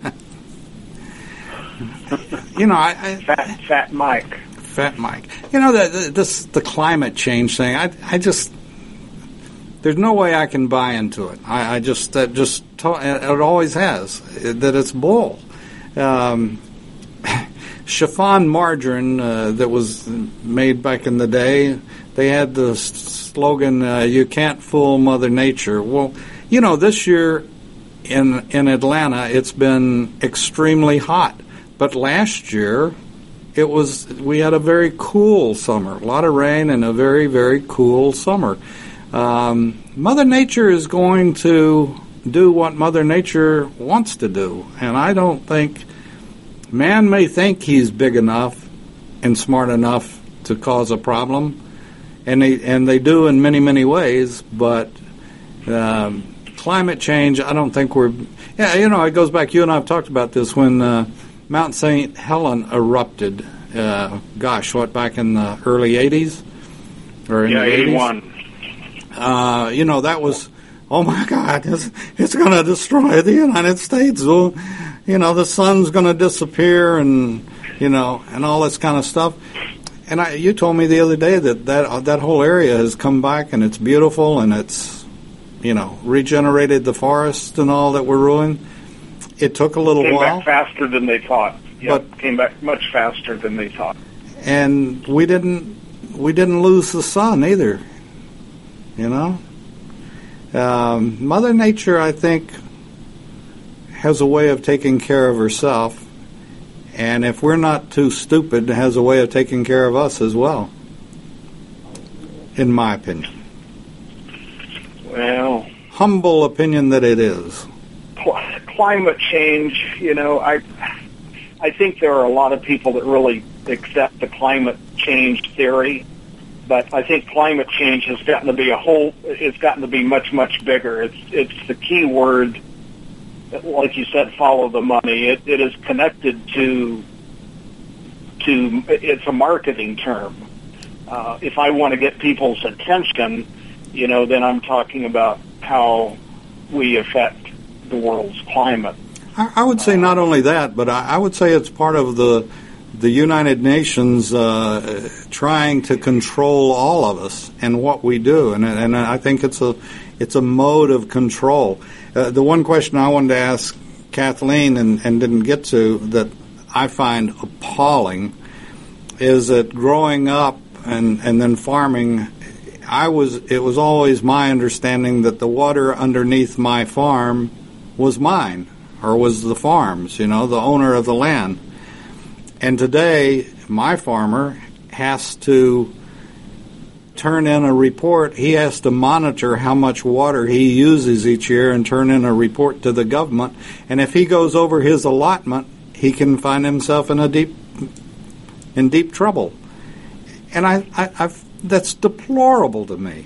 you know, I, I fat, fat Mike. Fat Mike. You know, the, the, this the climate change thing. I, I just there's no way I can buy into it. I, I just that just to, it always has that it's bull. Um, chiffon margarine uh, that was made back in the day. They had the slogan, uh, "You can't fool Mother Nature." Well, you know, this year in in Atlanta, it's been extremely hot. But last year, it was we had a very cool summer, a lot of rain, and a very very cool summer. Um, Mother Nature is going to do what Mother Nature wants to do, and I don't think man may think he's big enough and smart enough to cause a problem. And they and they do in many many ways, but um, climate change, I don't think we're. Yeah, you know, it goes back. You and I have talked about this when uh, Mount Saint Helens erupted. Uh, gosh, what back in the early eighties or in yeah, the eighty-one. Uh, you know, that was. Oh my God, it's, it's going to destroy the United States. Well, you know, the sun's going to disappear, and you know, and all this kind of stuff. And I, you told me the other day that, that that whole area has come back and it's beautiful and it's, you know, regenerated the forest and all that were ruined. It took a little came while. Came back faster than they thought. Yep, but came back much faster than they thought. And we didn't we didn't lose the sun either. You know, um, Mother Nature, I think, has a way of taking care of herself. And if we're not too stupid, it has a way of taking care of us as well, in my opinion. Well, humble opinion that it is. Cl- climate change, you know, I, I think there are a lot of people that really accept the climate change theory, but I think climate change has gotten to be a whole. It's gotten to be much, much bigger. It's it's the key word. Like you said, follow the money. It, it is connected to, to, it's a marketing term. Uh, if I want to get people's attention, you know, then I'm talking about how we affect the world's climate. I, I would say not only that, but I, I would say it's part of the, the United Nations uh, trying to control all of us and what we do. And, and I think it's a, it's a mode of control. Uh, the one question I wanted to ask Kathleen and, and didn't get to that I find appalling is that growing up and, and then farming, I was it was always my understanding that the water underneath my farm was mine or was the farm's, you know, the owner of the land. And today, my farmer has to turn in a report. He has to monitor how much water he uses each year and turn in a report to the government. And if he goes over his allotment, he can find himself in a deep, in deep trouble. And I, I I've, that's deplorable to me.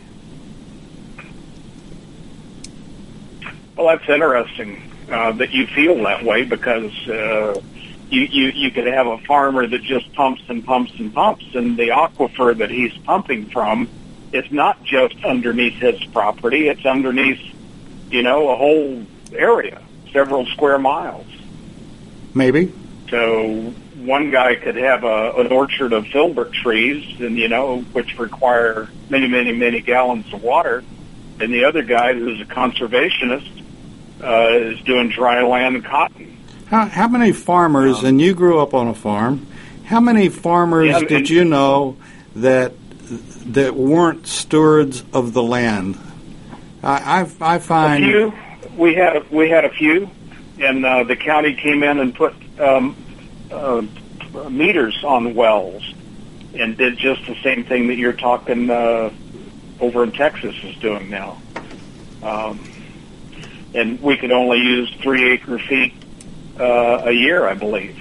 Well, that's interesting uh, that you feel that way because uh, you, you you could have a farmer that just pumps and pumps and pumps, and the aquifer that he's pumping from is not just underneath his property; it's underneath, you know, a whole area, several square miles. Maybe. So one guy could have a, an orchard of filbert trees, and you know, which require many, many, many gallons of water, and the other guy, who's a conservationist, uh, is doing dry land cotton. How, how many farmers, um, and you grew up on a farm, how many farmers yeah, did you know that that weren't stewards of the land? I I, I find a few. We had a, we had a few, and uh, the county came in and put um, uh, meters on wells and did just the same thing that you're talking uh, over in Texas is doing now. Um, and we could only use three acre feet uh, a year, I believe.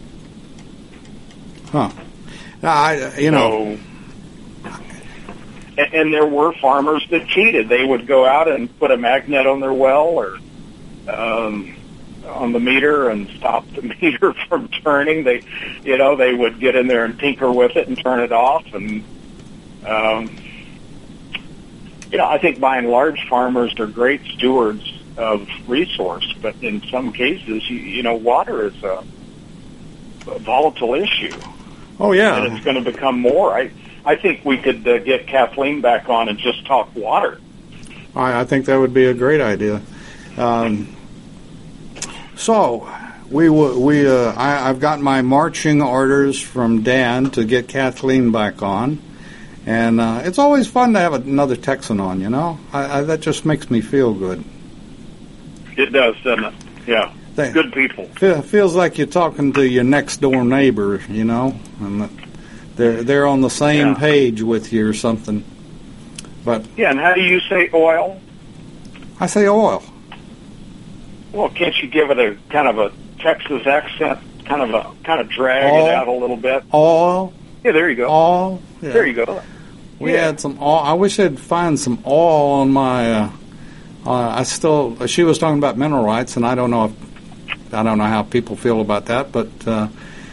Huh. I, you know. So, and, and there were farmers that cheated. They would go out and put a magnet on their well or um, on the meter and stop the meter from turning. They, you know, they would get in there and tinker with it and turn it off. And, um, you know, I think by and large farmers are great stewards of resource, but in some cases, you, you know, water is a, a volatile issue. Oh, yeah. And it's going to become more. I, I think we could uh, get Kathleen back on and just talk water. I, I think that would be a great idea. Um, so, we we uh, I, I've got my marching orders from Dan to get Kathleen back on. And uh, it's always fun to have another Texan on, you know? I, I, that just makes me feel good. It does, doesn't it? Yeah. They, good people. Feel, feels like you're talking to your next door neighbor, you know, and they're they're on the same yeah. page with you or something. But yeah, and how do you say oil? I say oil. Well, can't you give it a kind of a Texas accent, kind of a kind of drag oil, it out a little bit? Oil. Yeah, there you go. Oil. Yeah. There you go. We yeah. had some oil. I wish I'd find some oil on my. Uh, uh, I still. She was talking about mineral rights, and I don't know if. I don't know how people feel about that, but uh,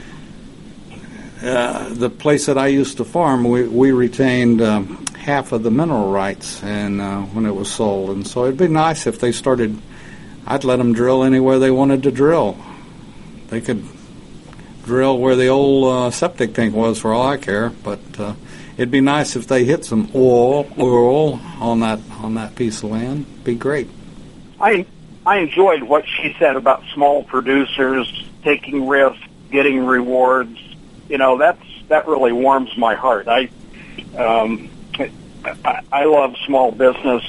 uh, the place that I used to farm, we, we retained um, half of the mineral rights and uh, when it was sold. And so it'd be nice if they started, I'd let them drill anywhere they wanted to drill. They could drill where the old uh, septic tank was for all I care, but uh, it'd be nice if they hit some oil, oil on that on that piece of land. It'd be great. I I enjoyed what she said about small producers taking risks, getting rewards. You know, that's that really warms my heart. I um, I, I love small business,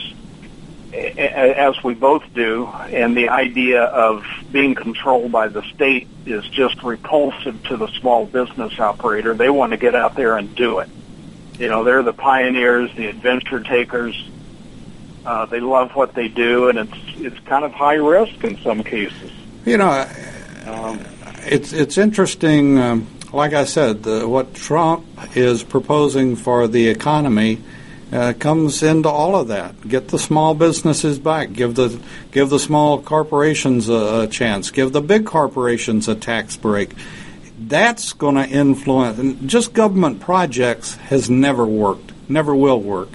as we both do, and the idea of being controlled by the state is just repulsive to the small business operator. They want to get out there and do it. You know, they're the pioneers, the adventure takers. Uh, they love what they do, and it's it's kind of high risk in some cases. You know, um, it's it's interesting. Um, like I said, the, what Trump is proposing for the economy uh, comes into all of that. Get the small businesses back. Give the give the small corporations a, a chance. Give the big corporations a tax break. That's going to influence. And just government projects has never worked. Never will work.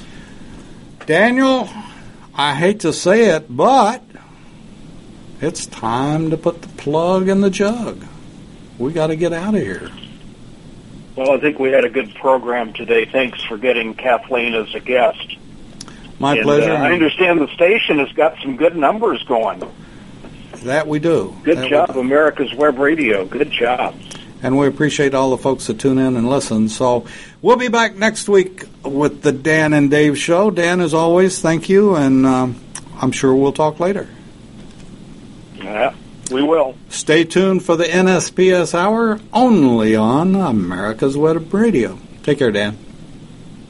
Daniel, I hate to say it, but it's time to put the plug in the jug. We got to get out of here. Well, I think we had a good program today. Thanks for getting Kathleen as a guest. My and, pleasure. Uh, I understand the station has got some good numbers going. That we do. Good that job, America's Web Radio. Good job. And we appreciate all the folks that tune in and listen. So we'll be back next week with the Dan and Dave Show. Dan, as always, thank you, and um, I'm sure we'll talk later. Yeah, we will. Stay tuned for the N S P S Hour only on America's Web Radio. Take care, Dan.